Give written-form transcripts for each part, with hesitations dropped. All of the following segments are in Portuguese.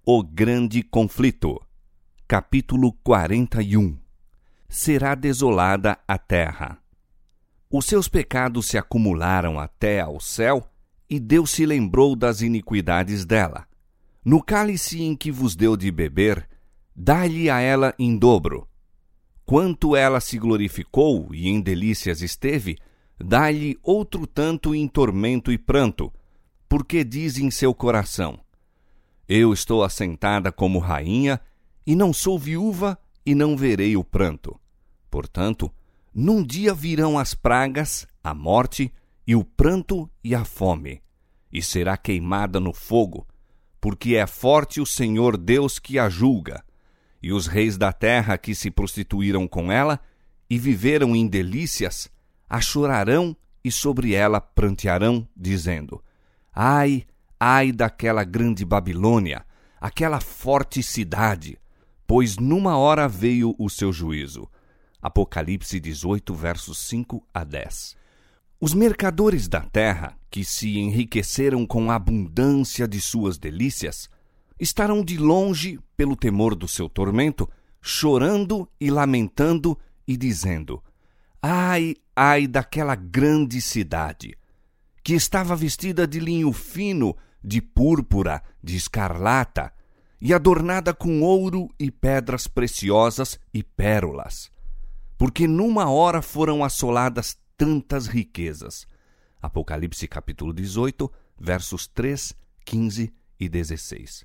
O grande conflito. Capítulo 41. Será desolada a terra. Os seus pecados se acumularam até ao céu, e Deus se lembrou das iniquidades dela. No cálice em que vos deu de beber, dá-lhe a ela em dobro. Quanto ela se glorificou e em delícias esteve, dá-lhe outro tanto em tormento e pranto, porque diz em seu coração: Eu estou assentada como rainha, e não sou viúva, e não verei o pranto. Portanto, num dia virão as pragas, a morte, e o pranto e a fome, e será queimada no fogo, porque é forte o Senhor Deus que a julga. E os reis da terra que se prostituíram com ela e viveram em delícias, a chorarão e sobre ela prantearão, dizendo: Ai, ai daquela grande Babilônia, aquela forte cidade, pois numa hora veio o seu juízo. Apocalipse 18, versos 5 a 10. Os mercadores da terra, que se enriqueceram com a abundância de suas delícias, estarão de longe, pelo temor do seu tormento, chorando e lamentando e dizendo: Ai, ai daquela grande cidade, que estava vestida de linho fino, de púrpura, de escarlata, e adornada com ouro e pedras preciosas e pérolas, porque numa hora foram assoladas tantas riquezas. Apocalipse capítulo 18, versos 3, 15 e 16.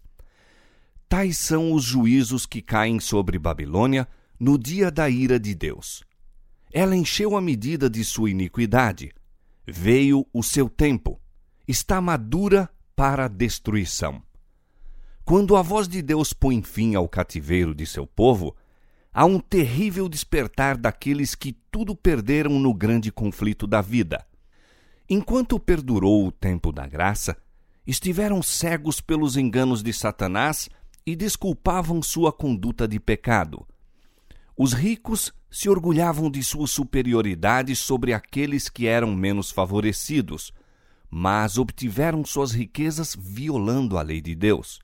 Tais são os juízos que caem sobre Babilônia no dia da ira de Deus. Ela encheu a medida de sua iniquidade. Veio o seu tempo. Está madura para a destruição. Quando a voz de Deus põe fim ao cativeiro de seu povo, há um terrível despertar daqueles que tudo perderam no grande conflito da vida. Enquanto perdurou o tempo da graça, estiveram cegos pelos enganos de Satanás e desculpavam sua conduta de pecado. Os ricos se orgulhavam de sua superioridade sobre aqueles que eram menos favorecidos, mas obtiveram suas riquezas violando a lei de Deus.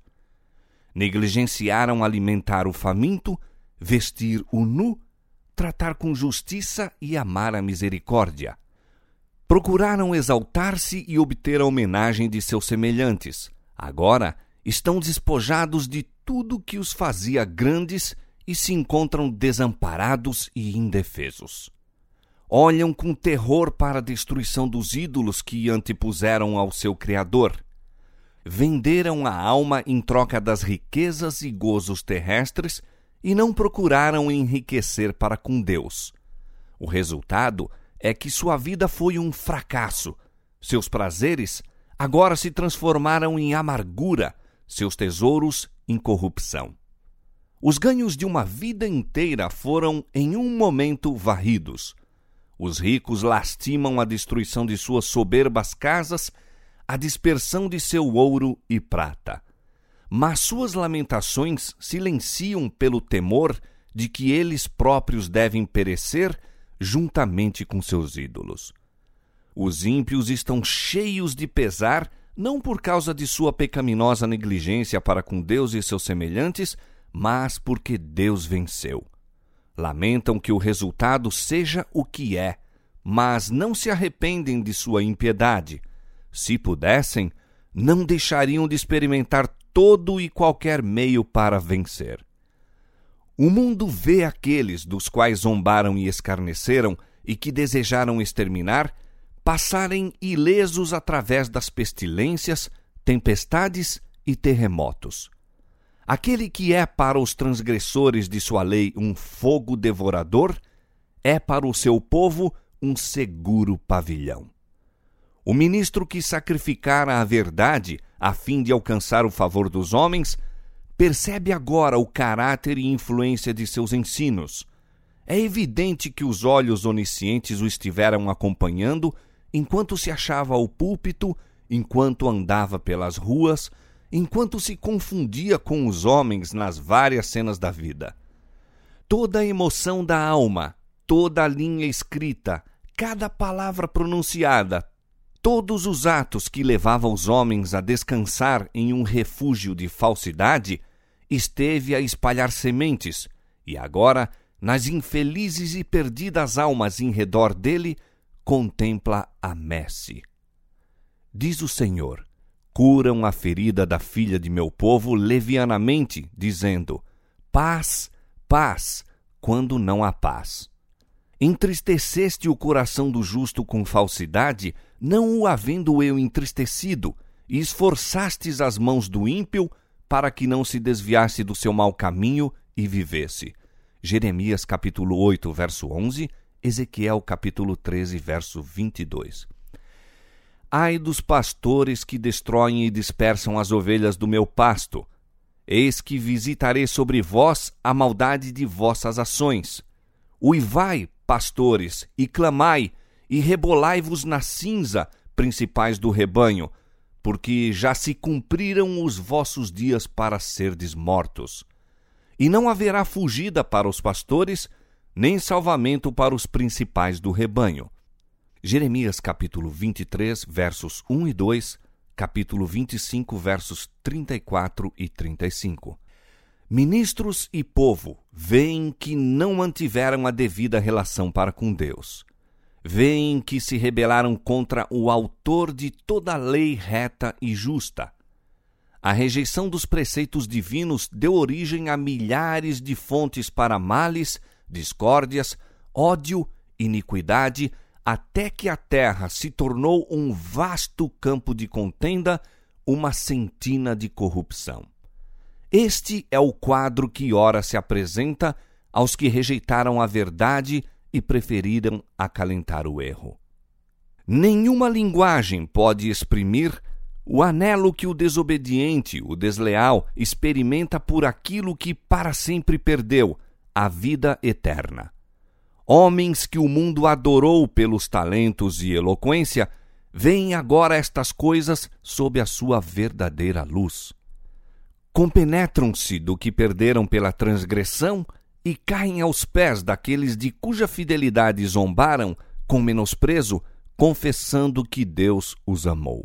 Negligenciaram alimentar o faminto, vestir o nu, tratar com justiça e amar a misericórdia. Procuraram exaltar-se e obter a homenagem de seus semelhantes. Agora estão despojados de tudo que os fazia grandes e se encontram desamparados e indefesos. Olham com terror para a destruição dos ídolos que antepuseram ao seu Criador. Venderam a alma em troca das riquezas e gozos terrestres e não procuraram enriquecer para com Deus. O resultado é que sua vida foi um fracasso. Seus prazeres agora se transformaram em amargura, seus tesouros em corrupção. Os ganhos de uma vida inteira foram, em um momento, varridos. Os ricos lastimam a destruição de suas soberbas casas, a dispersão de seu ouro e prata. Mas suas lamentações silenciam pelo temor de que eles próprios devem perecer juntamente com seus ídolos. Os ímpios estão cheios de pesar, não por causa de sua pecaminosa negligência para com Deus e seus semelhantes, mas porque Deus venceu. Lamentam que o resultado seja o que é, mas não se arrependem de sua impiedade. Se pudessem, não deixariam de experimentar todo e qualquer meio para vencer. O mundo vê aqueles dos quais zombaram e escarneceram e que desejaram exterminar passarem ilesos através das pestilências, tempestades e terremotos. Aquele que é para os transgressores de sua lei um fogo devorador, é para o seu povo um seguro pavilhão. O ministro que sacrificara a verdade a fim de alcançar o favor dos homens, percebe agora o caráter e influência de seus ensinos. É evidente que os olhos oniscientes o estiveram acompanhando enquanto se achava ao púlpito, enquanto andava pelas ruas, enquanto se confundia com os homens nas várias cenas da vida. Toda a emoção da alma, toda a linha escrita, cada palavra pronunciada, todos os atos que levavam os homens a descansar em um refúgio de falsidade esteve a espalhar sementes, e agora, nas infelizes e perdidas almas em redor dele, contempla a messe. Diz o Senhor: curam a ferida da filha de meu povo levianamente, dizendo: paz, paz, quando não há paz. Entristeceste o coração do justo com falsidade, não o havendo eu entristecido, e esforçastes as mãos do ímpio, para que não se desviasse do seu mau caminho e vivesse. Jeremias capítulo 8, verso 11, Ezequiel capítulo 13, verso 22. Ai dos pastores que destroem e dispersam as ovelhas do meu pasto. Eis que visitarei sobre vós a maldade de vossas ações. Uivai, pastores, e clamai, e rebolai-vos na cinza, principais do rebanho, porque já se cumpriram os vossos dias para serdes mortos. E não haverá fugida para os pastores, nem salvamento para os principais do rebanho. Jeremias capítulo 23, versos 1 e 2, capítulo 25, versos 34 e 35. Ministros e povo veem que não mantiveram a devida relação para com Deus. Veem que se rebelaram contra o autor de toda a lei reta e justa. A rejeição dos preceitos divinos deu origem a milhares de fontes para males, discórdias, ódio, iniquidade, até que a terra se tornou um vasto campo de contenda, uma sentina de corrupção. Este é o quadro que ora se apresenta aos que rejeitaram a verdade e preferiram acalentar o erro. Nenhuma linguagem pode exprimir o anelo que o desobediente, o desleal, experimenta por aquilo que para sempre perdeu, a vida eterna. Homens que o mundo adorou pelos talentos e eloquência, veem agora estas coisas sob a sua verdadeira luz. Compenetram-se do que perderam pela transgressão e caem aos pés daqueles de cuja fidelidade zombaram com menosprezo, confessando que Deus os amou.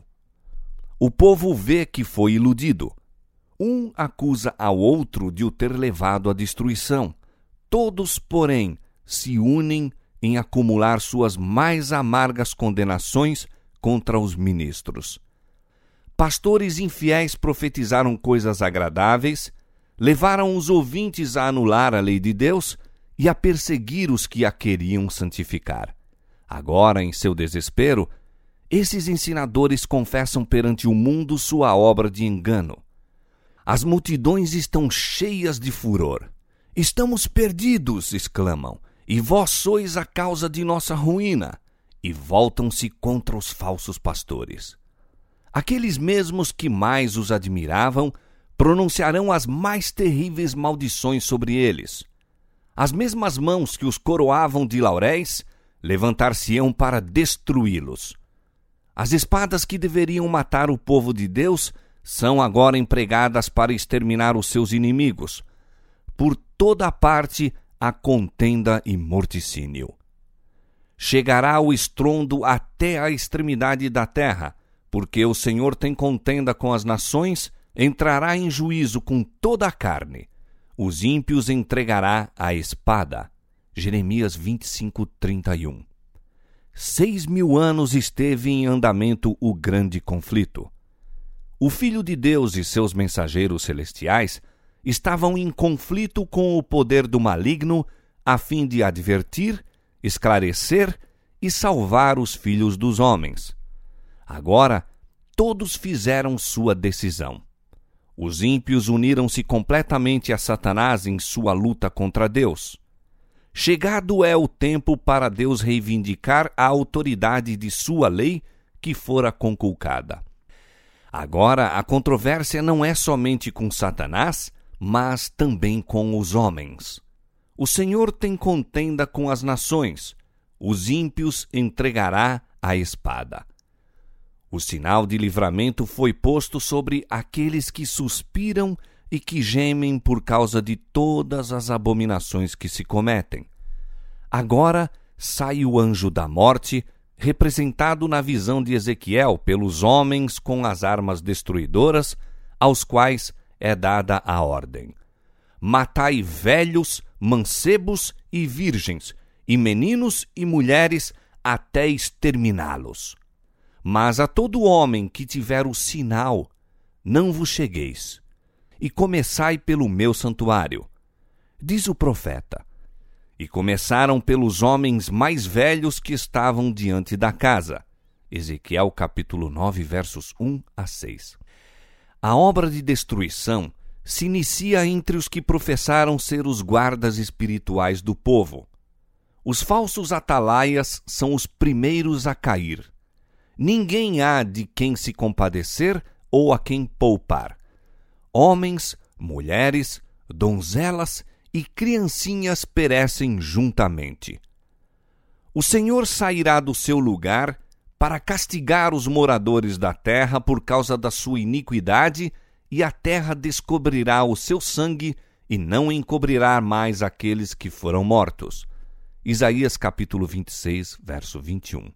O povo vê que foi iludido. Um acusa ao outro de o ter levado à destruição. Todos, porém, se unem em acumular suas mais amargas condenações contra os ministros. Pastores infiéis profetizaram coisas agradáveis, levaram os ouvintes a anular a lei de Deus e a perseguir os que a queriam santificar. Agora, em seu desespero, esses ensinadores confessam perante o mundo sua obra de engano. As multidões estão cheias de furor. Estamos perdidos, exclamam, e vós sois a causa de nossa ruína, e voltam-se contra os falsos pastores. Aqueles mesmos que mais os admiravam pronunciarão as mais terríveis maldições sobre eles. As mesmas mãos que os coroavam de lauréis levantar-se-ão para destruí-los. As espadas que deveriam matar o povo de Deus são agora empregadas para exterminar os seus inimigos. Por toda a parte há contenda e morticínio. Chegará o estrondo até a extremidade da terra, porque o Senhor tem contenda com as nações, entrará em juízo com toda a carne. Os ímpios entregará à espada. Jeremias 25, 31. 6.000 anos esteve em andamento o grande conflito. O Filho de Deus e seus mensageiros celestiais estavam em conflito com o poder do maligno a fim de advertir, esclarecer e salvar os filhos dos homens. Agora, todos fizeram sua decisão. Os ímpios uniram-se completamente a Satanás em sua luta contra Deus. Chegado é o tempo para Deus reivindicar a autoridade de sua lei que fora conculcada. Agora, a controvérsia não é somente com Satanás, mas também com os homens. O Senhor tem contenda com as nações, os ímpios entregará à espada. O sinal de livramento foi posto sobre aqueles que suspiram e que gemem por causa de todas as abominações que se cometem. Agora sai o anjo da morte, representado na visão de Ezequiel pelos homens com as armas destruidoras, aos quais é dada a ordem: matai velhos, mancebos e virgens, e meninos e mulheres, até exterminá-los. Mas a todo homem que tiver o sinal, não vos chegueis, e começai pelo meu santuário. Diz o profeta: e começaram pelos homens mais velhos que estavam diante da casa. Ezequiel capítulo 9, versos 1 a 6. A obra de destruição se inicia entre os que professaram ser os guardas espirituais do povo. Os falsos atalaias são os primeiros a cair. Ninguém há de quem se compadecer ou a quem poupar. Homens, mulheres, donzelas e criancinhas perecem juntamente. O Senhor sairá do seu lugar para castigar os moradores da terra por causa da sua iniquidade, e a terra descobrirá o seu sangue e não encobrirá mais aqueles que foram mortos. Isaías capítulo 26, verso 21.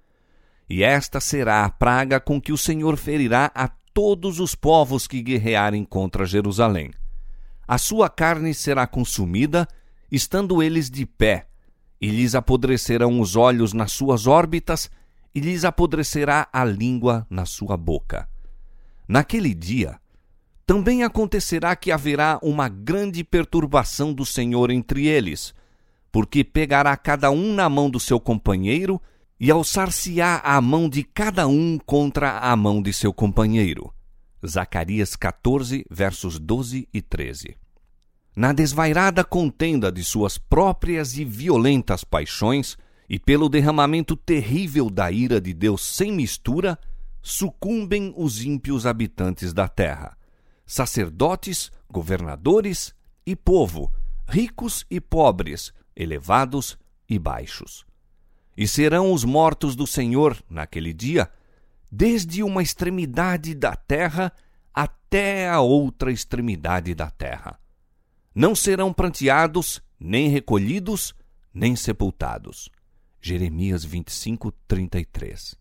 E esta será a praga com que o Senhor ferirá a todos os povos que guerrearem contra Jerusalém. A sua carne será consumida, estando eles de pé, e lhes apodrecerão os olhos nas suas órbitas, e lhes apodrecerá a língua na sua boca. Naquele dia, também acontecerá que haverá uma grande perturbação do Senhor entre eles, porque pegará cada um na mão do seu companheiro, e alçar-se-á a mão de cada um contra a mão de seu companheiro. Zacarias 14, versos 12 e 13. Na desvairada contenda de suas próprias e violentas paixões, e pelo derramamento terrível da ira de Deus sem mistura, sucumbem os ímpios habitantes da terra, sacerdotes, governadores e povo, ricos e pobres, elevados e baixos. E serão os mortos do Senhor naquele dia, desde uma extremidade da terra até a outra extremidade da terra. Não serão pranteados, nem recolhidos, nem sepultados. Jeremias 25, 33.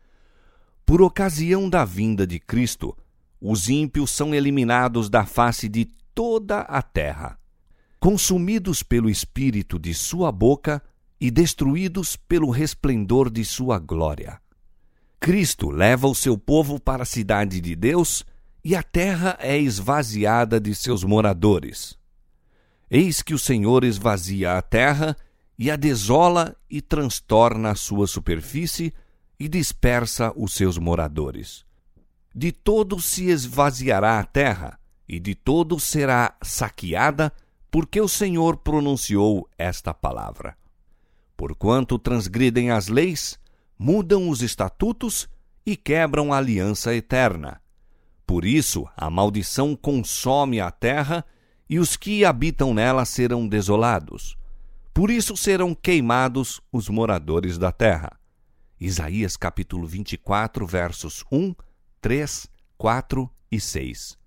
Por ocasião da vinda de Cristo, os ímpios são eliminados da face de toda a terra, consumidos pelo espírito de sua boca e destruídos pelo resplendor de sua glória. Cristo leva o seu povo para a cidade de Deus e a terra é esvaziada de seus moradores. Eis que o Senhor esvazia a terra e a desola e transtorna a sua superfície e dispersa os seus moradores. De todo se esvaziará a terra, e de todo será saqueada, porque o Senhor pronunciou esta palavra. Porquanto transgridem as leis, mudam os estatutos e quebram a aliança eterna. Por isso a maldição consome a terra, e os que habitam nela serão desolados. Por isso serão queimados os moradores da terra. Isaías capítulo 24, versos 1, 3, 4 e 6.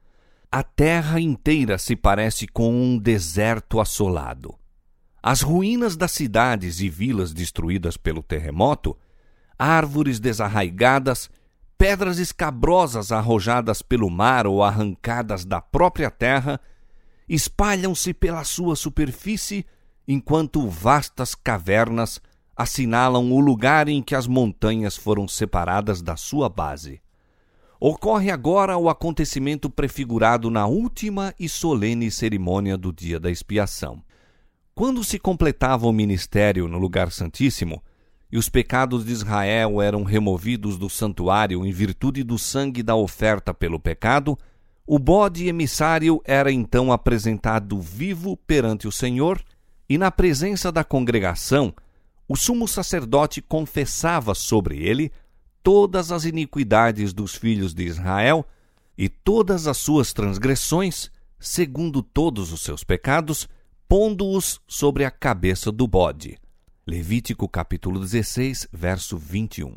A terra inteira se parece com um deserto assolado. As ruínas das cidades e vilas destruídas pelo terremoto, árvores desarraigadas, pedras escabrosas arrojadas pelo mar ou arrancadas da própria terra, espalham-se pela sua superfície, enquanto vastas cavernas assinalam o lugar em que as montanhas foram separadas da sua base. Ocorre agora o acontecimento prefigurado na última e solene cerimônia do dia da expiação. Quando se completava o ministério no lugar santíssimo, e os pecados de Israel eram removidos do santuário em virtude do sangue da oferta pelo pecado, o bode emissário era então apresentado vivo perante o Senhor, e na presença da congregação, o sumo sacerdote confessava sobre ele todas as iniquidades dos filhos de Israel e todas as suas transgressões, segundo todos os seus pecados, pondo-os sobre a cabeça do bode. Levítico capítulo 16, verso 21.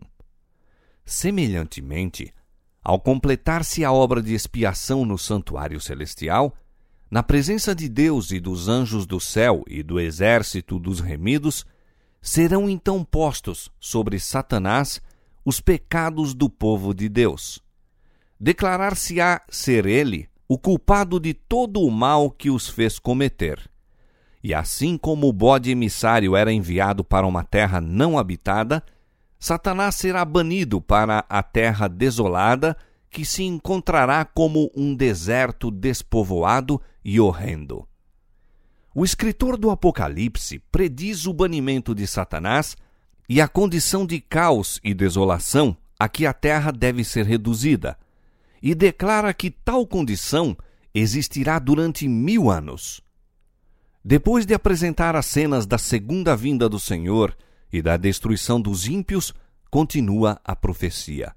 Semelhantemente, ao completar-se a obra de expiação no santuário celestial, na presença de Deus e dos anjos do céu e do exército dos remidos, serão então postos sobre Satanás os pecados do povo de Deus. Declarar-se-á ser ele o culpado de todo o mal que os fez cometer. E assim como o bode emissário era enviado para uma terra não habitada, Satanás será banido para a terra desolada, que se encontrará como um deserto despovoado e horrendo. O escritor do Apocalipse prediz o banimento de Satanás e a condição de caos e desolação a que a terra deve ser reduzida, e declara que tal condição existirá durante 1000 anos. Depois de apresentar as cenas da segunda vinda do Senhor e da destruição dos ímpios, continua a profecia.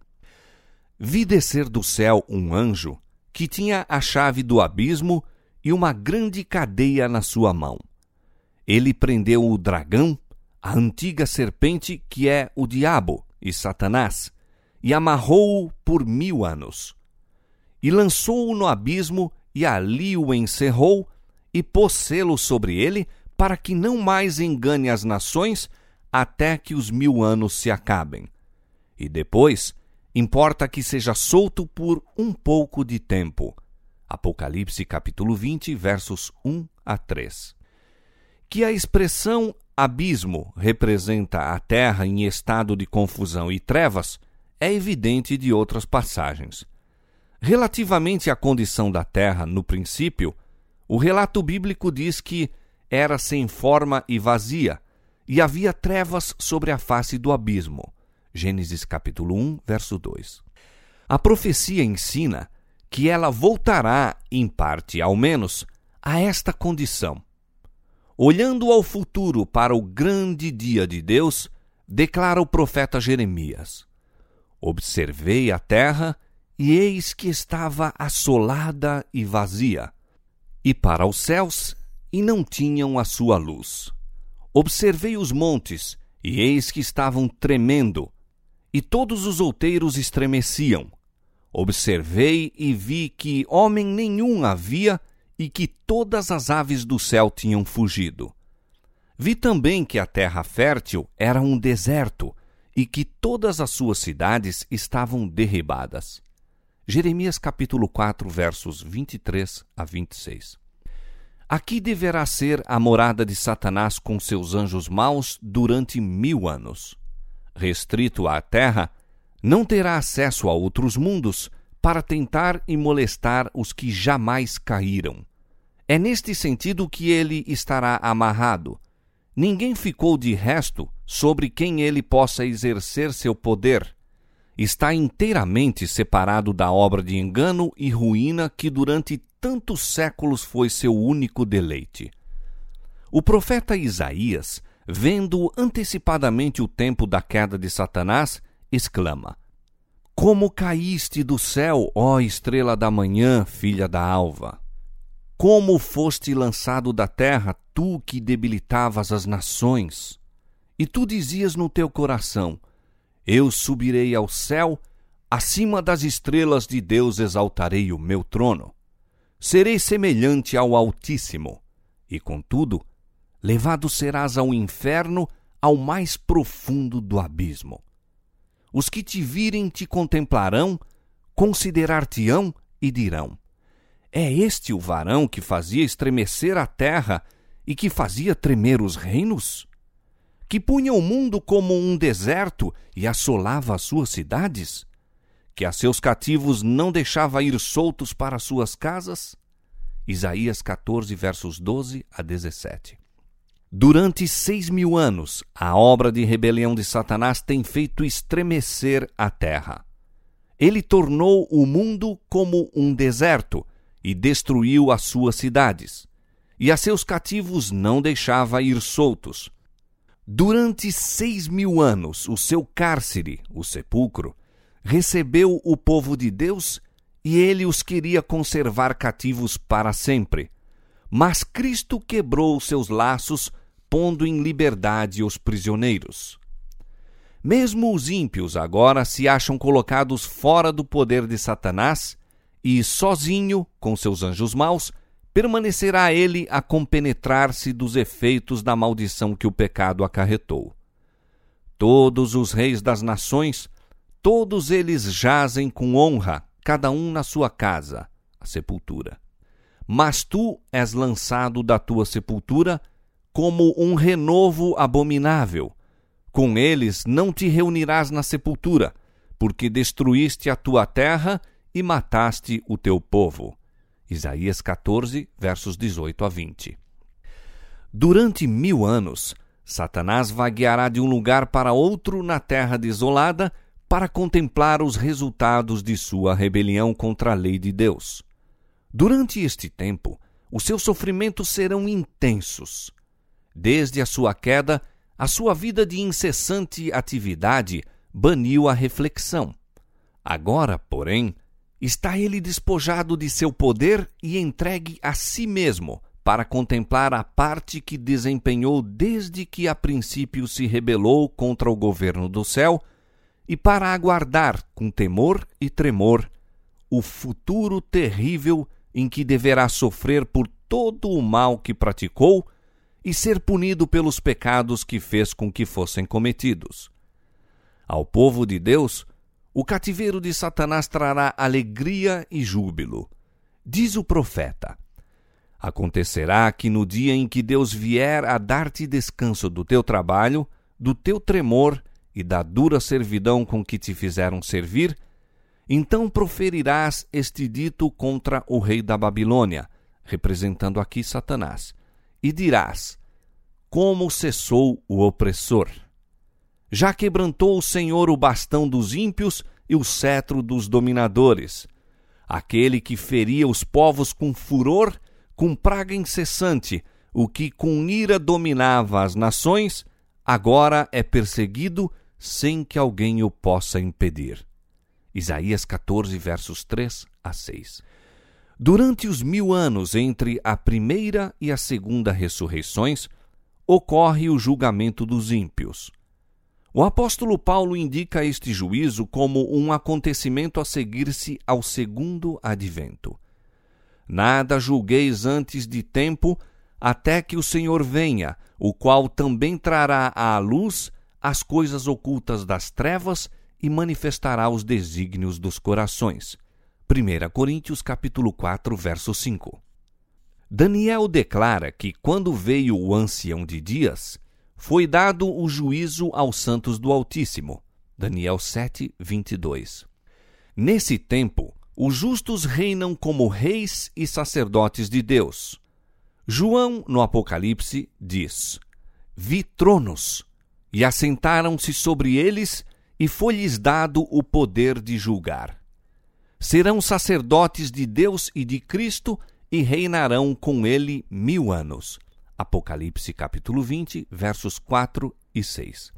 Vi descer do céu um anjo que tinha a chave do abismo e uma grande cadeia na sua mão. Ele prendeu o dragão, a antiga serpente que é o diabo e Satanás, e amarrou-o por 1000 anos. E lançou-o no abismo e ali o encerrou e pôs selo sobre ele para que não mais engane as nações até que os 1000 anos se acabem. E depois importa que seja solto por um pouco de tempo. Apocalipse capítulo 20, versos 1 a 3. Que a expressão abismo representa a terra em estado de confusão e trevas é evidente de outras passagens. Relativamente à condição da terra no princípio, o relato bíblico diz que era sem forma e vazia, e havia trevas sobre a face do abismo. Gênesis capítulo 1, verso 2. A profecia ensina que ela voltará, em parte ao menos, a esta condição. Olhando ao futuro para o grande dia de Deus, declara o profeta Jeremias: Observei a terra, e eis que estava assolada e vazia, e para os céus, e não tinham a sua luz. Observei os montes, e eis que estavam tremendo, e todos os outeiros estremeciam. Observei e vi que homem nenhum havia, e que todas as aves do céu tinham fugido. Vi também que a terra fértil era um deserto, e que todas as suas cidades estavam derribadas. Jeremias capítulo 4, versos 23 a 26. Aqui deverá ser a morada de Satanás com seus anjos maus durante 1000 anos. Restrito à terra, não terá acesso a outros mundos para tentar e molestar os que jamais caíram. É neste sentido que ele estará amarrado. Ninguém ficou de resto sobre quem ele possa exercer seu poder. Está inteiramente separado da obra de engano e ruína que durante tantos séculos foi seu único deleite. O profeta Isaías, vendo antecipadamente o tempo da queda de Satanás, exclama: Como caíste do céu, ó estrela da manhã, filha da alva! Como foste lançado da terra, tu que debilitavas as nações! E tu dizias no teu coração: Eu subirei ao céu, acima das estrelas de Deus exaltarei o meu trono. Serei semelhante ao Altíssimo, e contudo, levado serás ao inferno, ao mais profundo do abismo. Os que te virem te contemplarão, considerar-te-ão e dirão: É este o varão que fazia estremecer a terra e que fazia tremer os reinos? Que punha o mundo como um deserto e assolava as suas cidades? Que a seus cativos não deixava ir soltos para suas casas? Isaías 14, versos 12 a 17. Durante 6.000 anos, a obra de rebelião de Satanás tem feito estremecer a terra. Ele tornou o mundo como um deserto e destruiu as suas cidades, e a seus cativos não deixava ir soltos. Durante 6.000 anos, o seu cárcere, o sepulcro, recebeu o povo de Deus e ele os queria conservar cativos para sempre. Mas Cristo quebrou seus laços, pondo em liberdade os prisioneiros. Mesmo os ímpios agora se acham colocados fora do poder de Satanás e, sozinho, com seus anjos maus, permanecerá ele a compenetrar-se dos efeitos da maldição que o pecado acarretou. Todos os reis das nações, todos eles jazem com honra, cada um na sua casa, a sepultura. Mas tu és lançado da tua sepultura como um renovo abominável. Com eles não te reunirás na sepultura, porque destruíste a tua terra e mataste o teu povo. Isaías 14, versos 18 a 20. Durante 1000 anos, Satanás vagueará de um lugar para outro na terra desolada para contemplar os resultados de sua rebelião contra a lei de Deus. Durante este tempo, os seus sofrimentos serão intensos. Desde a sua queda, a sua vida de incessante atividade baniu a reflexão. Agora, porém, está ele despojado de seu poder e entregue a si mesmo para contemplar a parte que desempenhou desde que a princípio se rebelou contra o governo do céu e para aguardar com temor e tremor o futuro terrível em que deverá sofrer por todo o mal que praticou e ser punido pelos pecados que fez com que fossem cometidos. Ao povo de Deus, o cativeiro de Satanás trará alegria e júbilo. Diz o profeta: acontecerá que no dia em que Deus vier a dar-te descanso do teu trabalho, do teu tremor e da dura servidão com que te fizeram servir, então proferirás este dito contra o rei da Babilônia, representando aqui Satanás, e dirás: como cessou o opressor! Já quebrantou o Senhor o bastão dos ímpios e o cetro dos dominadores. Aquele que feria os povos com furor, com praga incessante, o que com ira dominava as nações, agora é perseguido sem que alguém o possa impedir. Isaías 14, versos 3 a 6. Durante os 1000 anos entre a primeira e a segunda ressurreições, ocorre o julgamento dos ímpios. O apóstolo Paulo indica este juízo como um acontecimento a seguir-se ao segundo advento. Nada julgueis antes de tempo, até que o Senhor venha, o qual também trará à luz as coisas ocultas das trevas e manifestará os desígnios dos corações. 1 Coríntios capítulo 4, verso 5. Daniel declara que quando veio o ancião de dias, foi dado o juízo aos santos do Altíssimo. Daniel 7, 22. Nesse tempo, os justos reinam como reis e sacerdotes de Deus. João, no Apocalipse, diz: vi tronos, e assentaram-se sobre eles, e foi-lhes dado o poder de julgar. Serão sacerdotes de Deus e de Cristo, e reinarão com ele 1000 anos. Apocalipse capítulo 20, versos 4 e 6.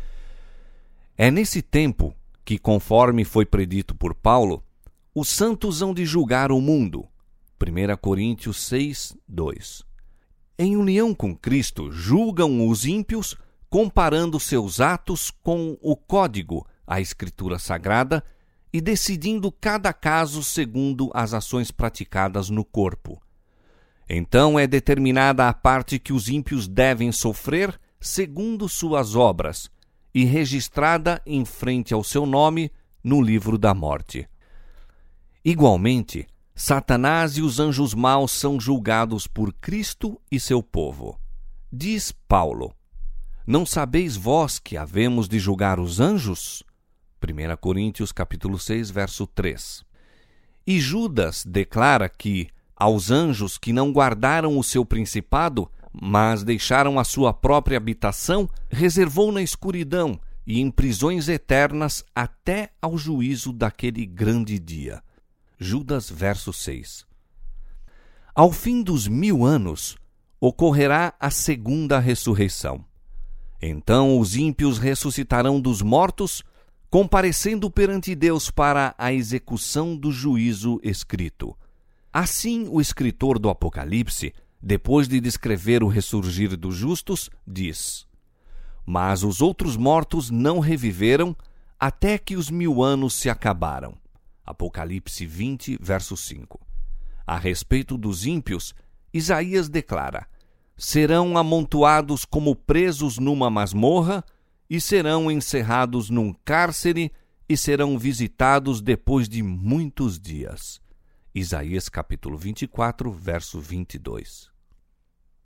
É nesse tempo que, conforme foi predito por Paulo, os santos hão de julgar o mundo. 1 Coríntios 6, 2. Em união com Cristo, julgam os ímpios, comparando seus atos com o código, a Escritura Sagrada, e decidindo cada caso segundo as ações praticadas no corpo. Então é determinada a parte que os ímpios devem sofrer segundo suas obras, e registrada em frente ao seu nome no livro da morte. Igualmente, Satanás e os anjos maus são julgados por Cristo e seu povo. Diz Paulo: não sabeis vós que havemos de julgar os anjos? 1 Coríntios capítulo 6, verso 3. E Judas declara que, aos anjos que não guardaram o seu principado, mas deixaram a sua própria habitação, reservou na escuridão e em prisões eternas até ao juízo daquele grande dia. Judas, verso 6. Ao fim dos 1000 anos, ocorrerá a segunda ressurreição. Então os ímpios ressuscitarão dos mortos, comparecendo perante Deus para a execução do juízo escrito. Assim, o escritor do Apocalipse, depois de descrever o ressurgir dos justos, diz: mas os outros mortos não reviveram até que os 1000 anos se acabaram. Apocalipse 20, verso 5. A respeito dos ímpios, Isaías declara: serão amontoados como presos numa masmorra, e serão encerrados num cárcere, e serão visitados depois de muitos dias. Isaías capítulo 24, verso 22.